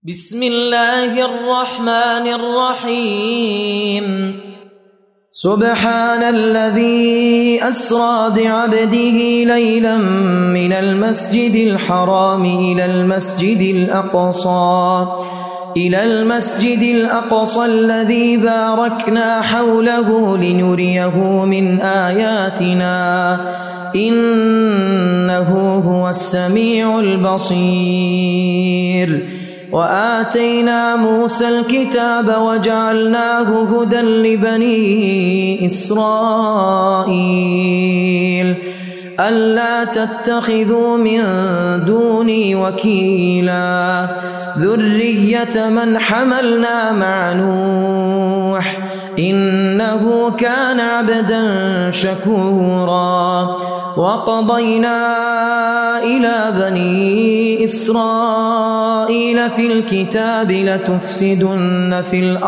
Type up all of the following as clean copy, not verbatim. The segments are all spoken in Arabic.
بسم الله الرحمن الرحيم سبحان الذي أسرى بعبده ليلا من المسجد الحرام إلى المسجد الأقصى الذي باركنا حوله لنريه من آياتنا إنه هو السميع البصير وآتينا موسى الكتاب وجعلناه هدى لبني إسرائيل ألا تتخذوا من دوني وكيلا ذرية من حملنا مع نوح إنه كان عبدا شكورا وقضينا إلى بني إسرائيل في الكتاب لتفسدن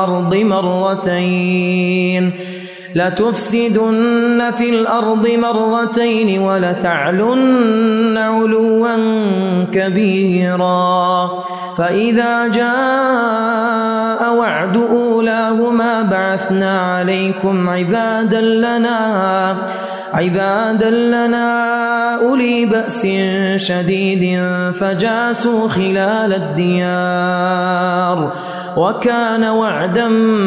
في الأرض مرتين ولتعلن علوا كبيرا فإذا جاء وعد أولاهما بعثنا عليكم عبادا لنا أولي بأس شديد فجاسوا خلال الديار وكان وعدا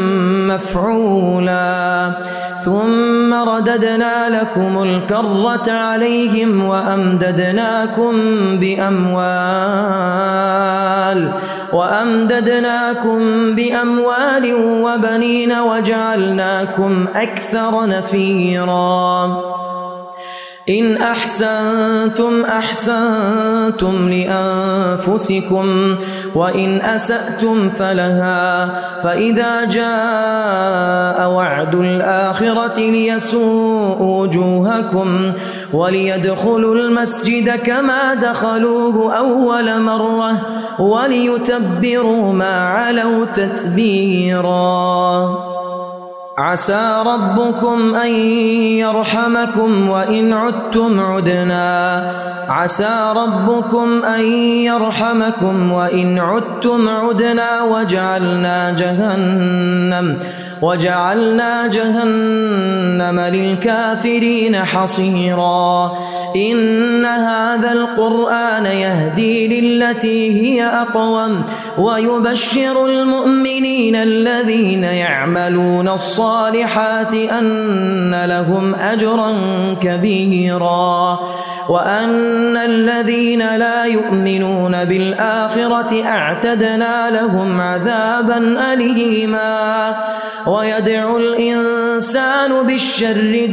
مفعولا ثم رددنا لكم الكرة عليهم وأمددناكم بأموال وبنين وجعلناكم أكثر نفيرا إن أحسنتم أحسنتم لأنفسكم وإن أسأتم فلها فإذا جاء وعد الآخرة ليسوءوا وجوهكم وليدخلوا المسجد كما دخلوه أول مرة وليتبروا ما علوا تتبيرا عسى ربكم أن يرحمكم وإن عدتم عدنا وجعلنا جهنم للكافرين حصيرا إن هذا القرآن يهدي للتي هي أقوم ويبشر المؤمنين الذين يعملون الصالحات أن لهم أجرا كبيرا وأن الذين لا يؤمنون بالآخرة أعتدنا لهم عذابا أليما ويدعو الإنسان بالشر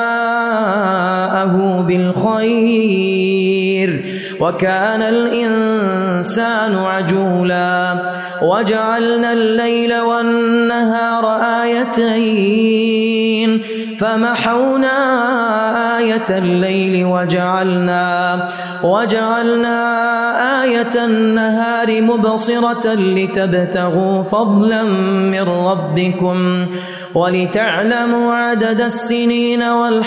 دعاءه بالخير وكان الإنسان عجولا وجعلنا الليل والنهار آيتين فمحونا آية الليل وجعلنا آية النهار مبصرة لتبتغوا فضلا من ربكم ولتعلموا عدد السنين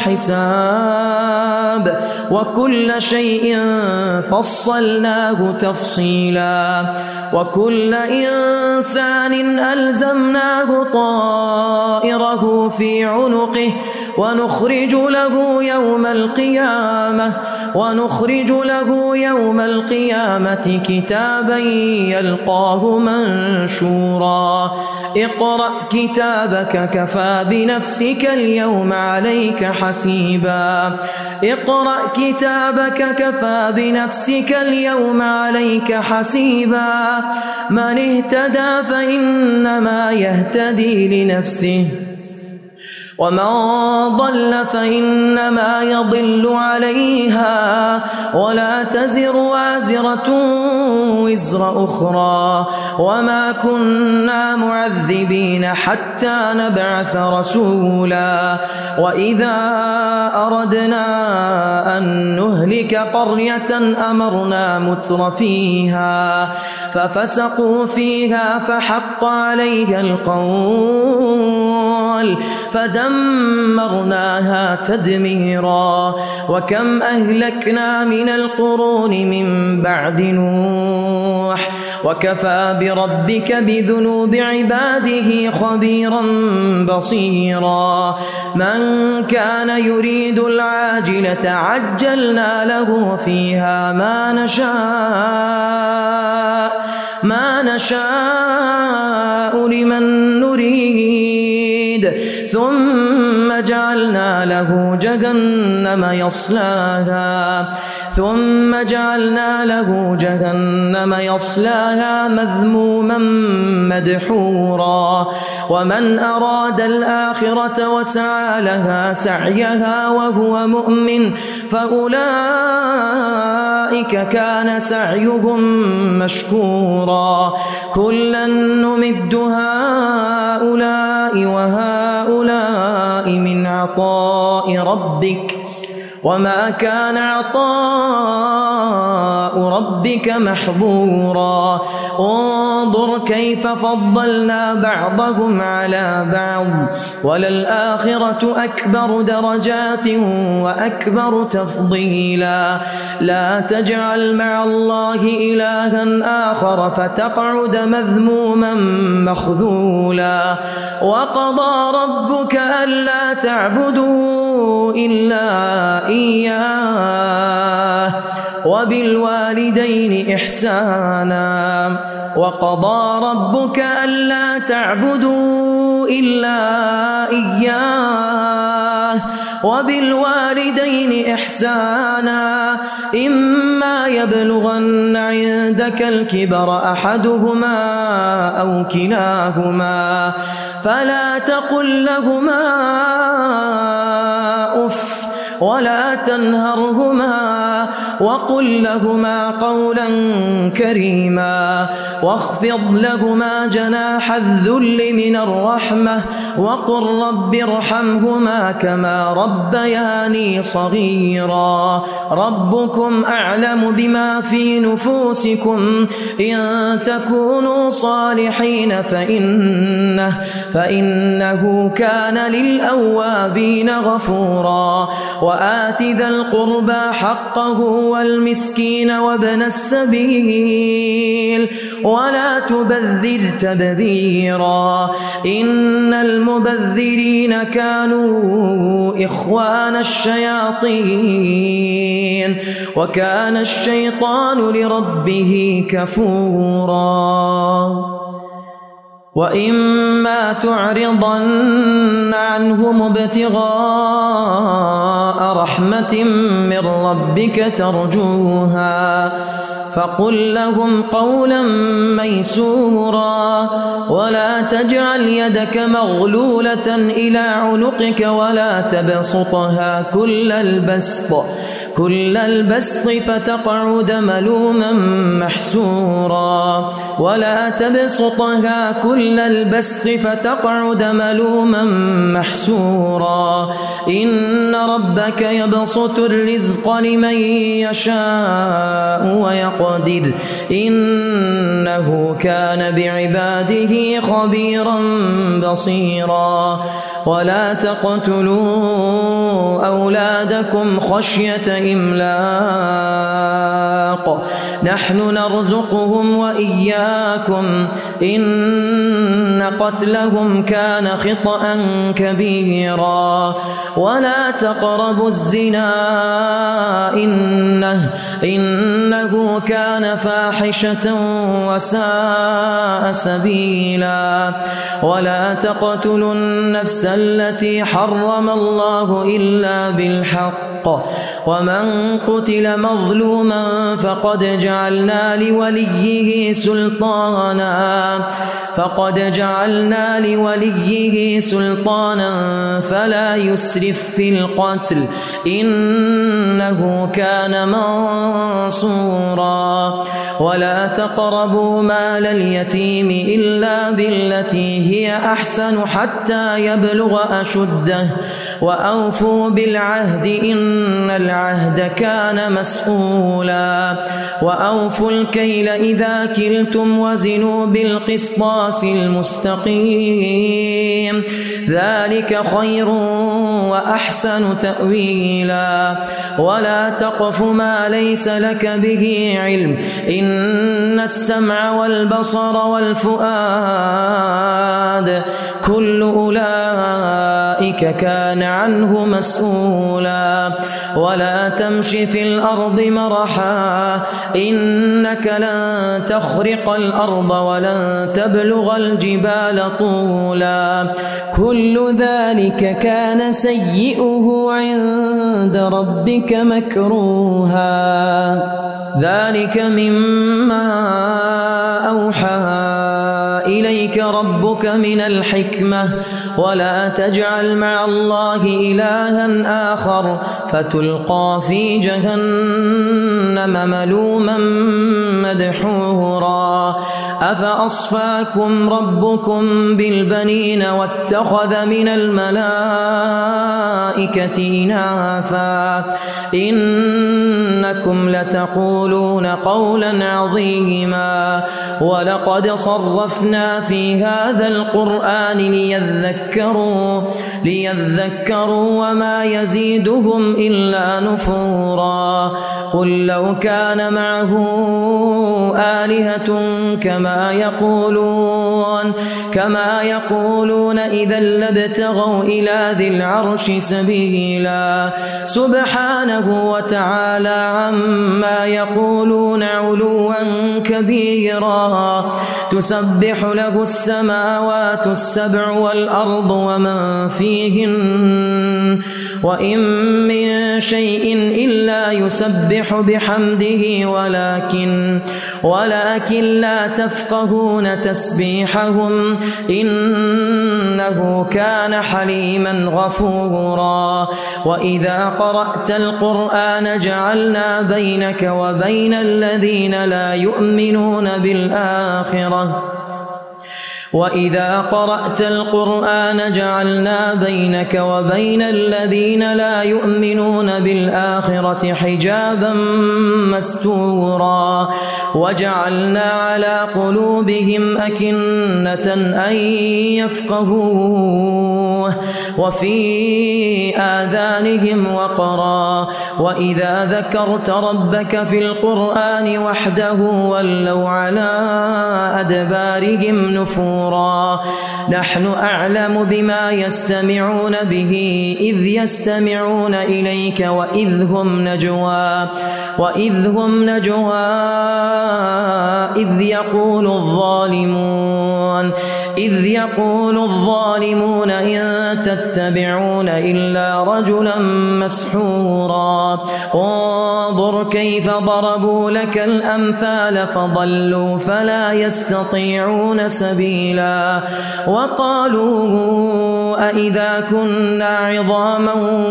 والحساب وكل شيء فصلناه تفصيلا وكل إنسان ألزمناه طائره في عنقه ونخرج له يوم القيامة كتابا يلقاه منشورا اقرأ كتابك كفى بنفسك اليوم عليك حسيبا من اهتدى فإنما يهتدي لنفسه ومن ضل فإنما يضل عليها ولا تزر وازرة وزر أخرى وما كنا معذبين حتى نبعث رسولا وإذا أردنا أن نهلك قرية أمرنا مترفيها ففسقوا فيها فحق عليها القول فدمرناها تدميرا وكم أهلكنا من القرون من بعد نوح وكفى بربك بذنوب عباده خبيرا بصيرا من كان يريد العاجلة عجلنا له فيها ما نشاء لمن نريد ثم جعلنا له جهنم يصلاها مذموما مدحورا ومن أراد الآخرة وسعى لها سعيها وهو مؤمن فأولئك كان سعيهم مشكورا كلا نمد هؤلاء وهؤلاء من عطاء ربك وما كان عطاء ربك محظورا انظر كيف فضلنا بعضهم على بعض وللآخرة أكبر درجات وأكبر تفضيلا لا تجعل مع الله إلها آخر فتقعد مذموما مخذولا وقضى ربك ألا تعبدوا إلا إياه وبالوالدين إحسانا إما يبلغن عندك الكبر أحدهما أو كلاهما فلا تقل لهما أف ولا تنهرهما وقل لهما قولا كريما واخفض لهما جناح الذل من الرحمة وقل رب ارحمهما كما ربياني صغيرا ربكم أعلم بما في نفوسكم إن تكونوا صالحين فإنه كان للأوابين غفورا وآت ذا القربى حقه والمسكين وابن السبيل ولا تبذر تبذيرا إن المبذرين كانوا إخوان الشياطين وكان الشيطان لربه كفورا وإما تعرضن عنهم ابتغاء رحمة من ربك ترجوها فقل لهم قولا ميسورا ولا تجعل يدك مغلولة إلى عنقك ولا تبسطها كل البسط فتقعد ملوما محسورا إن ربك يبسط الرزق لمن يشاء ويقدر إنه كان بعباده خبيرا بصيرا ولا تقتلوا أولادكم خشية إملاق نحن نرزقهم وإياكم إن قتلهم كان خطأ كبيرا ولا تقربوا الزنا إنه كان فاحشة وساء سبيلا ولا تقتلوا النفس التي حرم الله إلا بالحق ومن قتل مظلوما فقد جعلنا لوليه سلطانا فلا يسرف في القتل إنه كان منصورا ولا تقربوا مال اليتيم إلا بالتي هي أحسن حتى يبلغ أشده وأوفوا بالعهد إن العهد كان مسؤولا وأوفوا الكيل إذا كلتم وزنوا بالقسطاس المستقيم ذلك خير وأحسن تأويلا ولا تقف ما ليس لك به علم إن السمع والبصر والفؤاد كل أولئك كان عنه مسؤولا ولا تمش في الأرض مرحا إنك لن تخرق الأرض ولن تبلغ الجبال طولا كل ذلك كان سيئه عند ربك مكروها ذلك مما أوحى إليك ربك من الحكمة ولا تجعل مع الله إلها آخر فتلقى في جهنم ملوما مدحورا أفأصفاكم ربكم بالبنين واتخذ من الملائكة إناثا إنكم لتقولون قولا عظيما ولقد صرفنا في هذا القرآن ليذكروا وما يزيدهم إلا نفورا قل لو كان معه آلهة كما يقولون إذا لابتغوا إلى ذي العرش سبيلا سبحانه وتعالى عما يقولون علوا كبيرا تسبح له السماوات السبع والأرض ومن فيهن وإن من شيء إلا يسبح بحمده ولكن لا تفقهون تسبيحهم إنه كان حليما غفورا وإذا قرأت القرآن جعلنا بينك وبين الذين لا يؤمنون بالآخرة وإذا قرأت القرآن جعلنا بينك وبين الذين لا يؤمنون بالآخرة حجابا مستورا وجعلنا على قلوبهم أكنة أن يفقهوه وفي آذانهم وقرا وإذا ذكرت ربك في القرآن وحده ولوا على أدبارهم نفورا نحن أعلم بما يستمعون به إذ يستمعون إليك وإذ هم نجوى إذ يقول الظالمون إن تتبعون إلا رجلا مسحورا انظر كيف ضربوا لك الأمثال فضلوا فلا يستطيعون سبيلا وقالوا أئذا كنا عظاما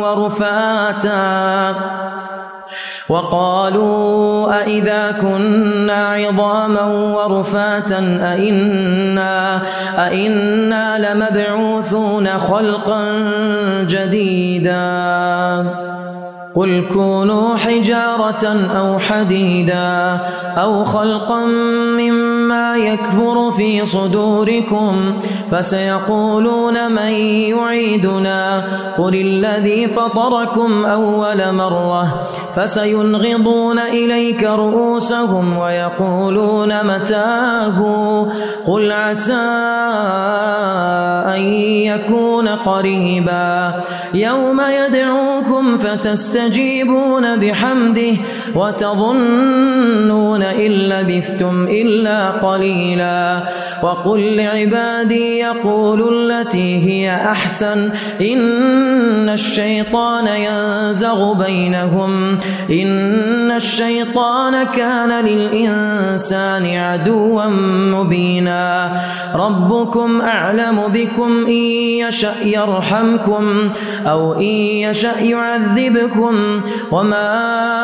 ورفاتا أئنا لمبعوثون خلقا جديدا قل كونوا حجارة أو حديدا أو خلقا مما يكبر في صدوركم فسيقولون من يعيدنا قل الذي فطركم أول مرة فسينغضون إليك رؤوسهم ويقولون متاه قل عسى أن يكون قريبا يوم يدعوكم فتستجيبون بحمده وتظنون إن لبثتم إلا قليلا وقل لعبادي يقولوا التي هي أحسن إن الشيطان ينزغ بينهم إن الشيطان كان للإنسان عدوا مبينا ربكم أعلم بكم، إن يشأ يرحمكم أو إن يشأ يعذبكم، وما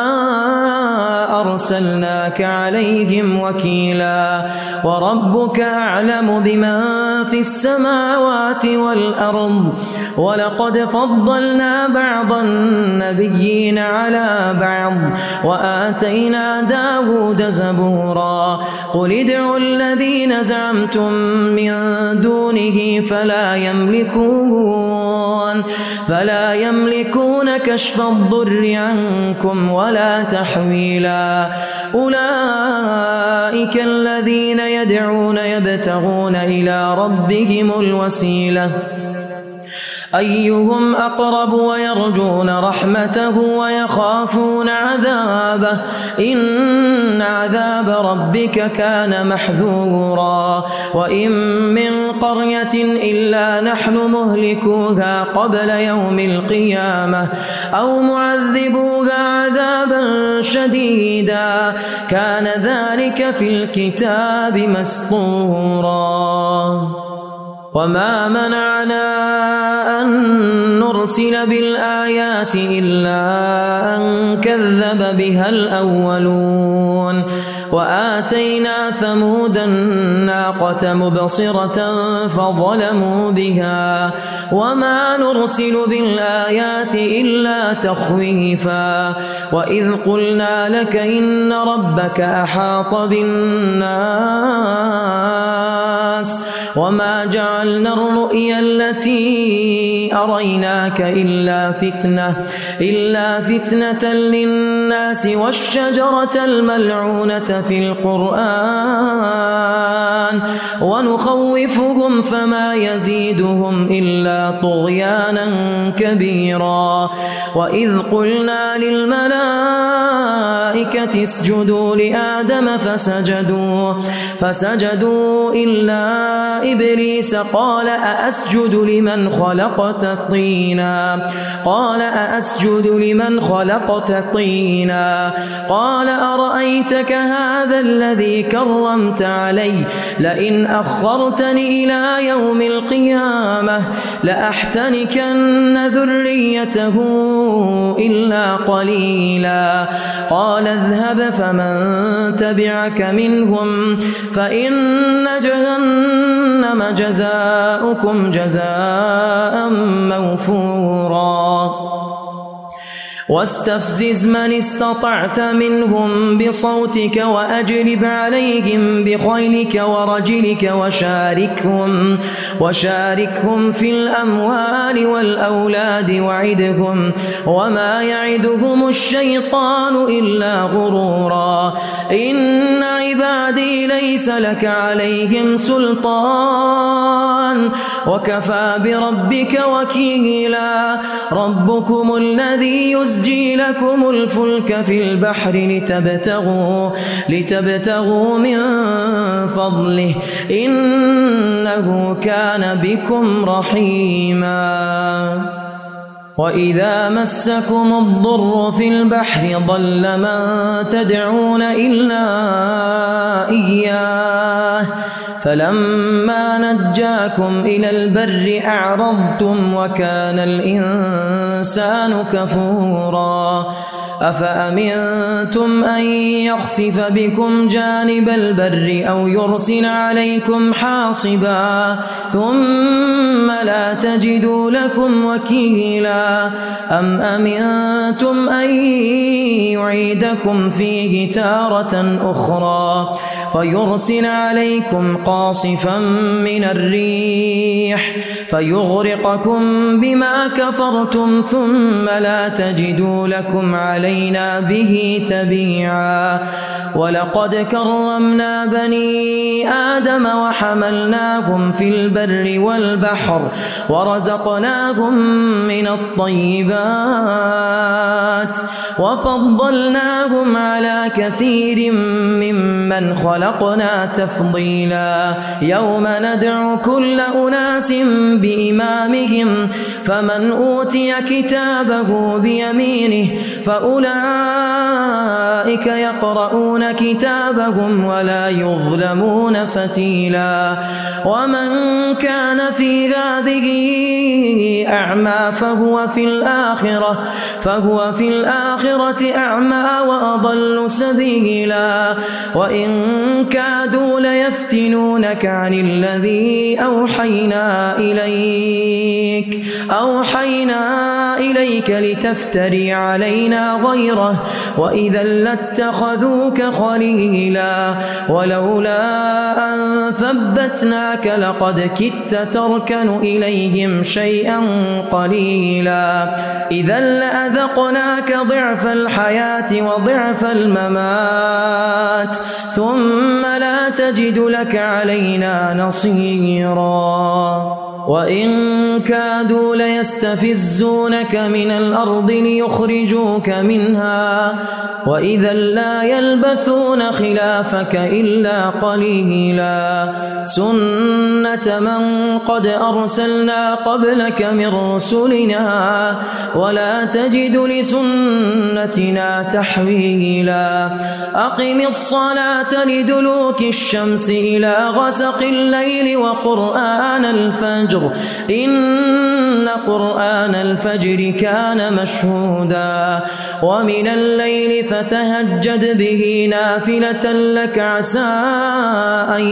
أرسلناك عليهم وكيلا. وربك أعلم بمن في السماوات والأرض، ولقد فضلنا بعض النبيين على بعض، وآتينا داود زبورا. قل ادعوا الذين زعمتم من دونه فلا يملكون كشف الضر عنكم ولا تحويلا. أولئك الذين يدعون يبتغون إلى ربهم الوسيلة أيهم أقرب ويرجون رحمته ويخافون عذابه، إن عذاب ربك كان محذورا. وإن من قرية إلا نحن مهلكوها قبل يوم القيامة أو معذبوها عذابا شديدا، كان ذلك في الكتاب مسطورا. وما منعنا أن نرسل بالآيات إلا أن كذب بها الأولون. وآتينا ثمود الناقة مبصرة فظلموا بها، وما نرسل بالآيات إلا تخويفا. وإذ قلنا لك إن ربك أحاط بالناس وما جعلنا الرؤيا التي أريناك إلا فتنة للناس والشجرة الملعونة في القرآن ونخوفهم فما يزيدهم إلا طغيانا كبيرا. وإذ قلنا للملائكة اسجدوا لآدم فسجدوا إلا إبليس قال أأسجد لمن خلقت طينا قال أرأيتك هذا الذي كرمت علي لئن أخرتني إلى يوم القيامة لأحتنكن ذريته إلا قليلا. قال اذهب فمن تبعك منهم فإن جهنم جزاؤكم جزاء موفورا. واستفزز من استطعت منهم بصوتك وأجلب عليهم بخيلك ورجلك وشاركهم في الأموال والأولاد وعدهم وما يعدهم الشيطان إلا غرورا. إن عبادي ليس لك عليهم سلطان وكفى بربك وكيلا. ربكم الذي يزجي لكم الفلك في البحر لتبتغوا من فضله إنه كان بكم رحيما. وإذا مسكم الضر في البحر ضل من تدعون إلا إياه فلما نجاكم إلى البر أعرضتم وكان الإنسان كفورا. أفأمنتم أن يخسف بكم جانب البر أو يرسل عليكم حاصبا ثم لا تجدوا لكم وكيلا. أم أمنتم أن يعيدكم فيه تارة أخرى فيرسل عليكم قاصفا من الريح فيغرقكم بما كفرتم ثم لا تجدوا لكم علينا به تبيعا. ولقد كرمنا بني آدم وحملناهم في البر والبحر ورزقناهم من الطيبات وفضلناهم على كثير ممن خلقنا تفضيلا. يوم ندعو كل أناس بإمامهم فمن أوتي كتابه بيمينه فأولئك أولئك يقرؤون كتابهم ولا يظلمون فتيلا ومن كان في هذه أعمى فهو في الآخرة أعمى وأضل سبيلا وإن كادوا ليفتنونك عن الذي أوحينا إليك لتفتري علينا غيره وإذا لاتخذوك خليلا ولولا أن ثبتناك لقد كدت تركن إليهم شيئا قليلا إذا لأذقناك ضعف الحياة وضعف الممات ثم لا تجد لك علينا نصيرا وإن كادوا ليستفزونك من الأرض ليخرجوك منها وإذا لا يلبثون خلافك إلا قليلا سنة من قد أرسلنا قبلك من رسلنا ولا تجد لسنتنا تحويلا أقم الصلاة لدلوك الشمس إلى غسق الليل وقرآن الفجر إن قرآن الفجر كان مشهودا ومن الليل فتهجد به نافلة لك عسى أن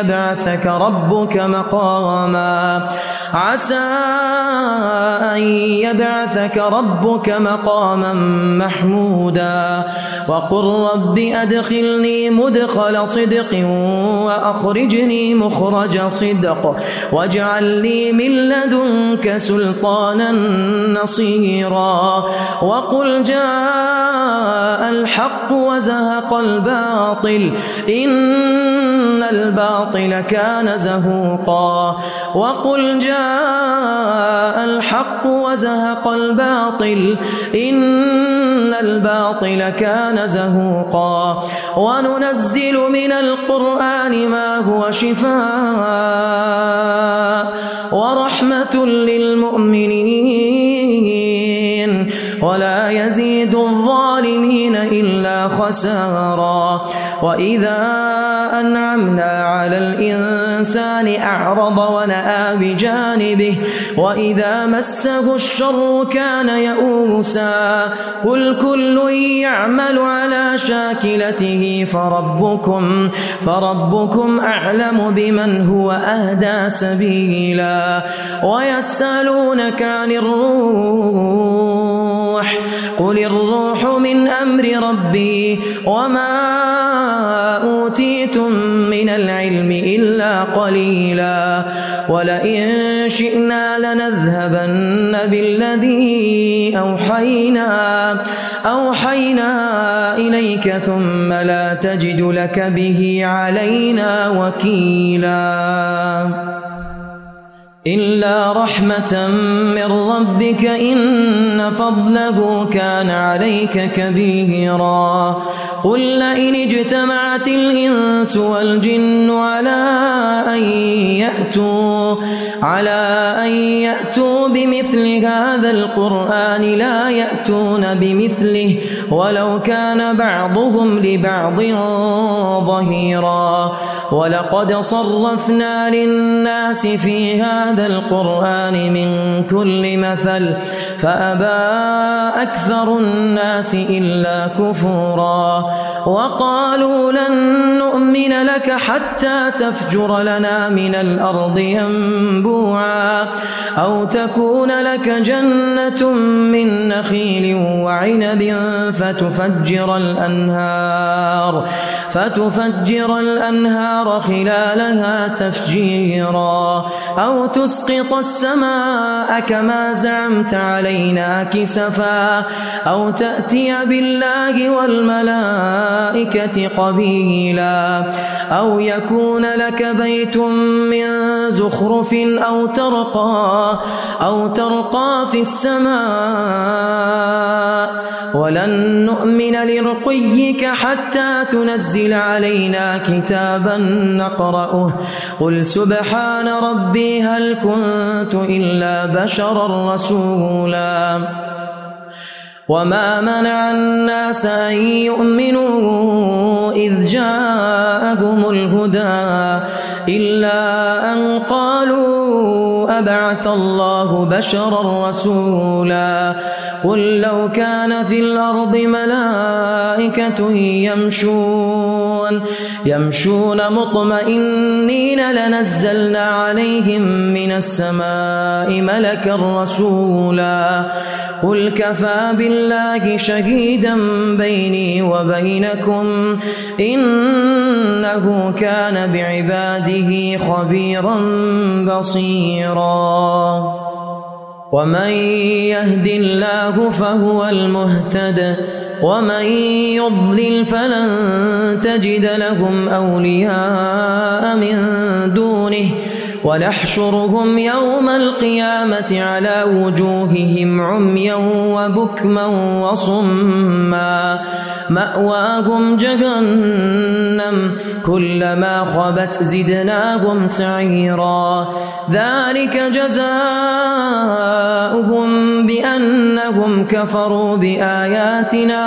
يبعثك ربك مقاما محمودا وقل رب أدخلني مدخل صدق وأخرجني مخرج صدق واجعل لي من لدنك سلطانا نصيرا وقل جاء الحق وزهق الباطل إن الباطل كان زهوقا وقل جاء الحق وزهق الباطل إن الباطل كان زهوقا وننزل من القرآن ما هو شفاء ورحمة للمؤمنين ولا يزيد الظالمين إلا خسارا وإذا أنعمنا على الإنسان أعرض ونأى بجانبه وإذا مسه الشر كان يئوسا قل كل يعمل على شاكلته فربكم أعلم بمن هو أهدى سبيلا ويسألونك عن الروح قل الروح من أمر ربي وما أوتيتم من العلم إلا قليلا ولئن شئنا لنذهبن بالذي أوحينا إليك ثم لا تجد لك به علينا وكيلا إلا رحمة من ربك إن فضله كان عليك كبيرا قل لئن اجتمعت الإنس والجن على أن يأتوا بمثل هذا القرآن لا يأتون بمثله ولو كان بعضهم لبعض ظهيرا ولقد صرفنا للناس في هذا القرآن من كل مثل فأبى أكثر الناس إلا كفورا وقالوا لن نؤمن لك حتى تفجر لنا من الأرض ينبوعا أو تكون لك جنة من نخيل وعنب فتفجر الأنهار خلالها تفجيرا أو تسقط السماء كما زعمت علينا كسفا أو تأتي بالله والملائكة قبيلا أو يكون لك بيت من زخرف أو ترقى في السماء ولن نؤمن لرقيك حتى تنزل علينا كتابا نقرأه قل سبحان ربي هل كنت إلا بشرا رسولا وما منع الناس أن يؤمنوا إذ جاءهم الهدى إلا أن قالوا أبعث الله بشرا رسولا قل لو كان في الأرض ملائكة يمشون مطمئنين لنزلنا عليهم من السماء ملكا رسولا قل كفى بالله شهيدا بيني وبينكم إنه كان بعباده خبيرا بصيرا ومن يهد الله فهو المهتد ومن يضلل فلن تجد لهم أولياء من دونه ونحشرهم يوم القيامة على وجوههم عميا وبكما وصما مأواهم جهنم كلما خبت زدناهم سعيرا ذلك جزاؤهم بأنهم كفروا بآياتنا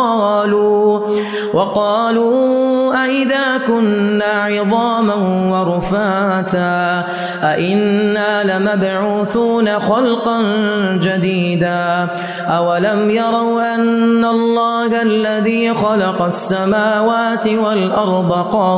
وقالوا أئذا كنا عظاما ورفاتا أئنا لمبعوثون خلقا جديدا أولم يروا أن الله الذي خلق السماوات والأرض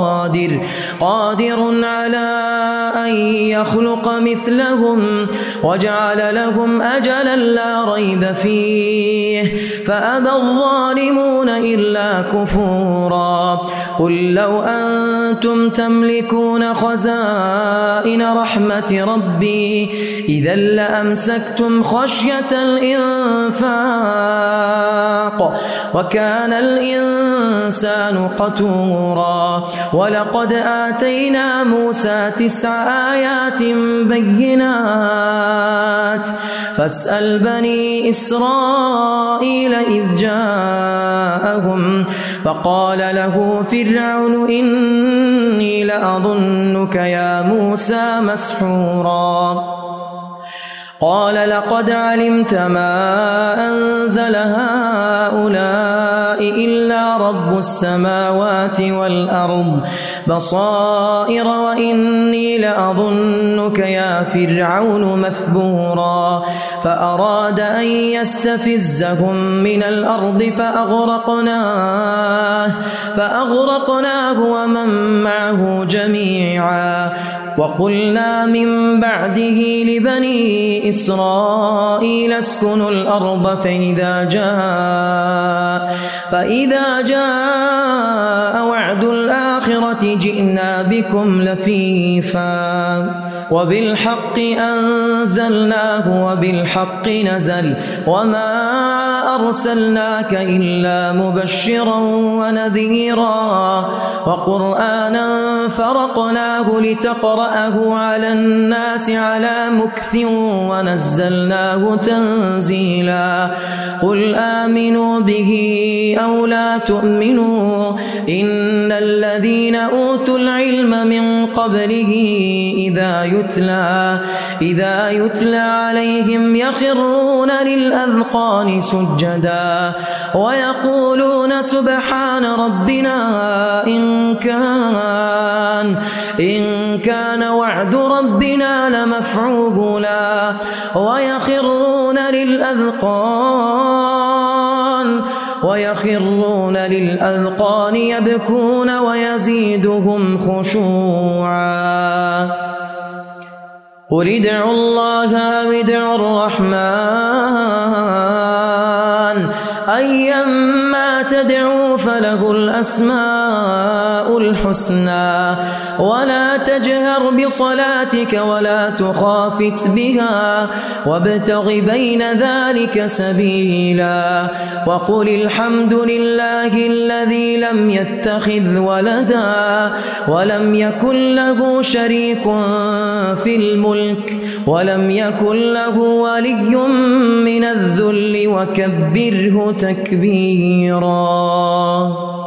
قادر على أن يخلق مثلهم وجعل لهم أجلا لا ريب فيه فأبى الظالمون إلا كفورا قل لو أنتم تملكون خزائن رحمة ربي إذا لأمسكتم خشية الإنفاق وكان الإنسان قتورا ولقد آتينا موسى 9 آيات بينات فاسأل بني إسرائيل إذ جاءهم فقال له فرعون إني لأظنك يا موسى مسحورا قال لقد علمت ما أنزل هؤلاء إلا رب السماوات والأرض بصائر وإني لأظنك يا فرعون مثبورا فأراد أن يستفزهم من الأرض فأغرقناه ومن معه جميعا وقلنا من بعده لبني إسرائيل اسكنوا الأرض فإذا جاء وعد الآخرة جئنا بكم لفيفا وبالحق أنزلناه وبالحق نزل وما أرسلناك إلا مبشرا ونذيرا وقرآنا فرقناه لتقرأه على الناس على مكث ونزلناه تنزيلا قل آمنوا به أو لا تؤمنوا إن الذين أوتوا العلم من قبله إذا يتلى عليهم يخرون للأذقان سجدا ويقولون سبحان ربنا إن كان وعد ربنا لمفعولا ويخرون للأذقان يبكون ويزيدهم خشوعا قل ادعوا الله أو ادعوا الرحمن أيما تدعوا فله الأسماء الحسنى ولا تجهر بصلاتك ولا تخافت بها وابتغ بين ذلك سبيلا وقل الحمد لله الذي لم يتخذ ولدا ولم يكن له شريك في الملك ولم يكن له ولي من الذل وكبره تكبيرا